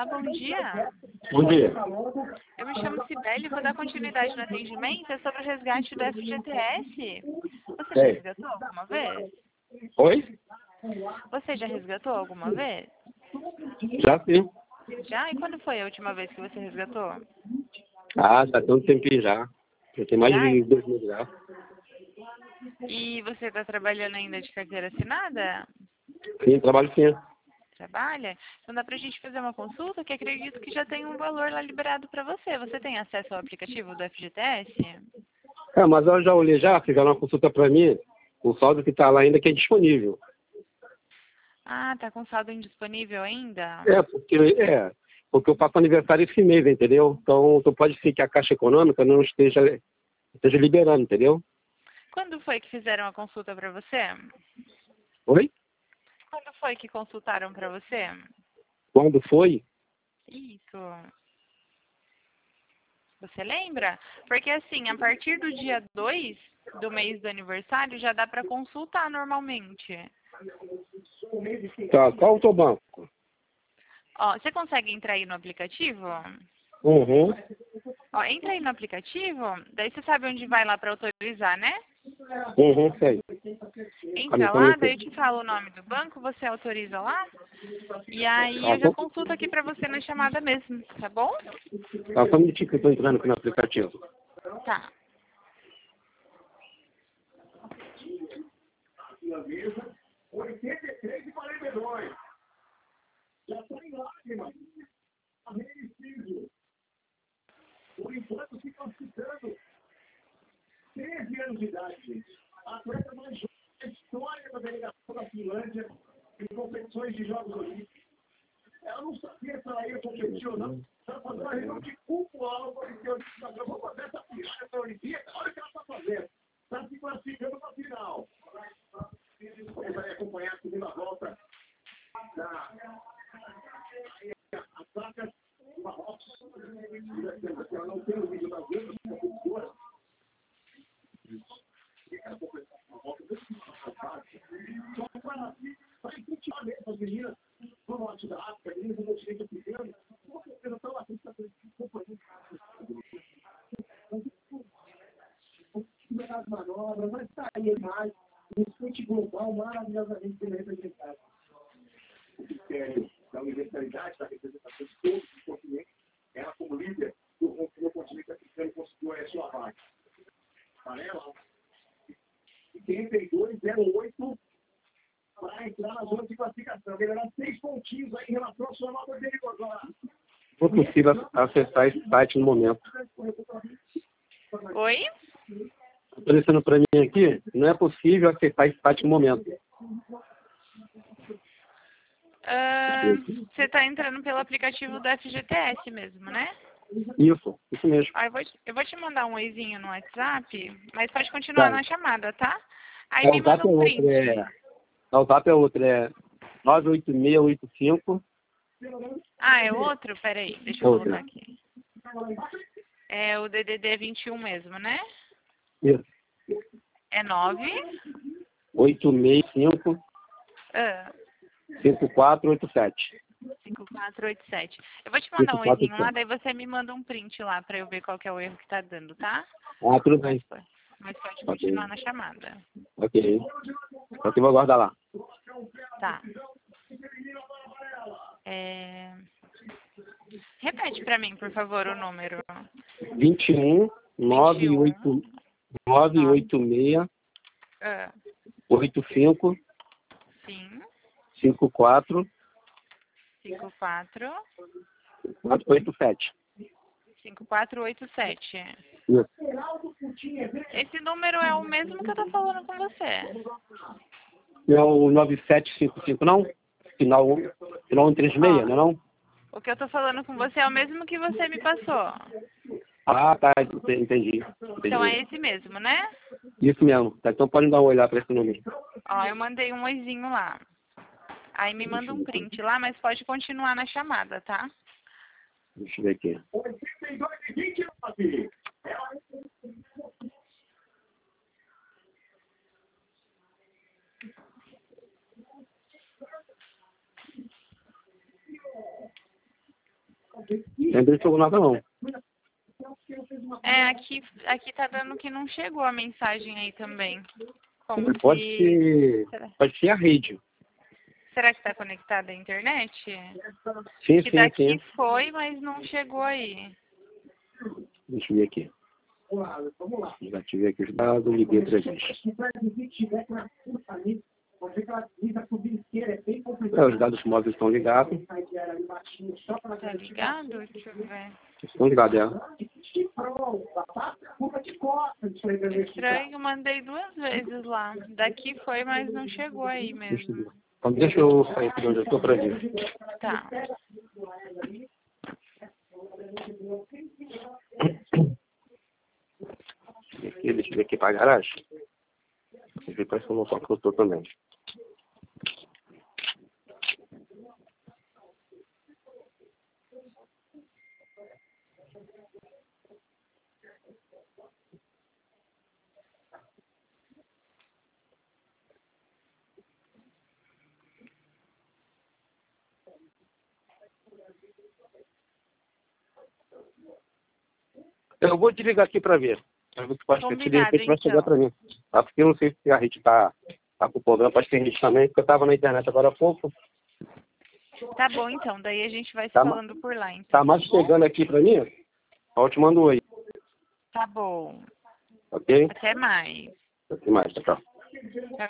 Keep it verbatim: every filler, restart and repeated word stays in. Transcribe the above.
Olá, bom dia. Bom dia. Eu me chamo Cibele e vou dar continuidade no atendimento. É sobre o resgate do F G T S. Você já É. resgatou alguma vez? Oi? Você já resgatou alguma vez? Já sim. Já? E quando foi a última vez que você resgatou? Ah, já tem um tempinho já. Já tem mais Já? de dois meses já. E você está trabalhando ainda de carteira assinada? Sim, trabalho sim. Trabalha? Então dá pra gente fazer uma consulta que acredito que já tem um valor lá liberado para você. Você tem acesso ao aplicativo do F G T S? É, mas eu já olhei já, fizeram uma consulta pra mim, o saldo que tá lá ainda que é disponível. Ah, tá com saldo indisponível ainda? É, porque, é, porque eu faço aniversário esse mês, entendeu? Então, então pode ser que a Caixa Econômica não esteja, esteja liberando, entendeu? Quando foi que fizeram a consulta para você? Oi? Quando foi que consultaram para você? Quando foi? Isso. Você lembra? Porque assim, a partir do dia dois do mês do aniversário já dá para consultar normalmente. Tá, qual é o teu banco? Ó, você consegue entrar aí no aplicativo? Uhum. Ó, entra aí no aplicativo, daí você sabe onde vai lá para autorizar, né? Uhum, sei. Entra lá, daí eu te falo o nome do banco, você autoriza lá. E aí Ah, eu já só, consulto aqui para você na chamada mesmo, tá bom? ah, só um minutinho que eu tô entrando aqui no aplicativo. Tá. oitenta e três e quarenta e dois. Já está em lágrimas. A Renicídio. Por enquanto se classificando. treze anos de idade. A atleta mais jovem da história da delegação da Finlândia em competições de Jogos Olímpicos. Ela não sabia se ela ia competir ou não. Ela fazendo uma reunião de culto alvo porque eu disse, eu vou fazer essa piada para a Olimpíada. Olha o que ela está fazendo. Está se classificando para a final. Você vai acompanhar a segunda volta da ataca do Marrocos. Ela não tem o vídeo das outras competidoras. Só para incentivar mesmo as meninas do norte da África, as meninas do continente africano, com certeza estão lá, está acompanhando as manobras, mas está aí mais um esporte global maravilhosamente bem representado. O critério da universalidade, da representação de todos os continentes, ela como líder do, do continente africano conseguiu a sua vaga. Amarela, trinta e dois zero oito para entrar na zona de classificação. Melhorar seis pontinhos aí em relação à sua nota dele agora. Não é possível acessar esse site no momento. Oi? Aparecendo para mim aqui, não é possível acessar esse site no momento. Ah, você está entrando pelo aplicativo do F G T S mesmo, né? Isso, isso mesmo. Ah, eu, vou te, eu vou te mandar um oizinho no WhatsApp, mas pode continuar Tá. na chamada, tá? Aí É, me o zap manda é um outro, print. é. Não, o zap é outro, é nove oito seis oito cinco. Ah, é outro? Peraí, deixa eu Outro. colocar aqui. É o D D D vinte e um mesmo, né? Isso. É nove oito seis cinco ah, cinco quatro oito sete. cinco quatro oito sete. Eu vou te mandar cinco um quatro oizinho oito lá, sete. daí você me manda um print lá pra eu ver qual que é o erro que tá dando, tá? Ah, tudo Mas, bem. pode- mas pode Ok. continuar na chamada. Ok. Ok, vou aguardar lá. Tá. É... Repete pra mim, por favor, o número. vinte e um nove oito nove oito seis Ah, oito cinco sim, cinco quatro cinco quatro quatro oito sete. cinco quatro oito sete. Isso. Esse número é o mesmo que eu tô falando com você. Não é o nove sete cinco cinco, não? Final, final cento e trinta e seis, Ó, não é não? o que eu tô falando com você é o mesmo que você me passou. Ah, tá, entendi. Então é Entendi. esse mesmo, né? Isso mesmo. Tá, então pode dar uma olhada para esse número. Ó, eu mandei um oizinho lá. Aí me manda um print lá, mas pode continuar na chamada, tá? Deixa eu ver aqui. oitenta e dois e vinte e nove. Ainda não chegou nada não. É, aqui, aqui tá dando que não chegou a mensagem aí também. Como Pode se... ser, Será, pode ser a rede. será que tá conectada à internet? Sim, Que sim, daqui sim. foi, mas não chegou aí. Deixa eu ver aqui. Já ativei aqui os dados, liguei três vezes. É, os dados móveis estão ligados. Tá ligado? Deixa eu ver. Estão ligados, é. Estranho, mandei duas vezes lá. Daqui foi, mas não chegou aí mesmo. Então deixa eu sair aqui de onde eu estou para ver. Tá. Aqui, deixa eu ver aqui para a garagem. Deixa eu ver para essa noção que eu estou também. Eu vou desligar aqui para ver. Para ver se pode ser que de repente vai chegar para mim. Tá? Porque eu não sei se a rede está tá com problema, pode ter rede também, porque eu estava na internet agora há pouco. Tá bom, então. Daí a gente vai se Tá, falando por lá, então. tá mais chegando aqui para mim? Eu te mando oi. Tá bom. Ok? Até mais. Até mais, tchau. Tchau.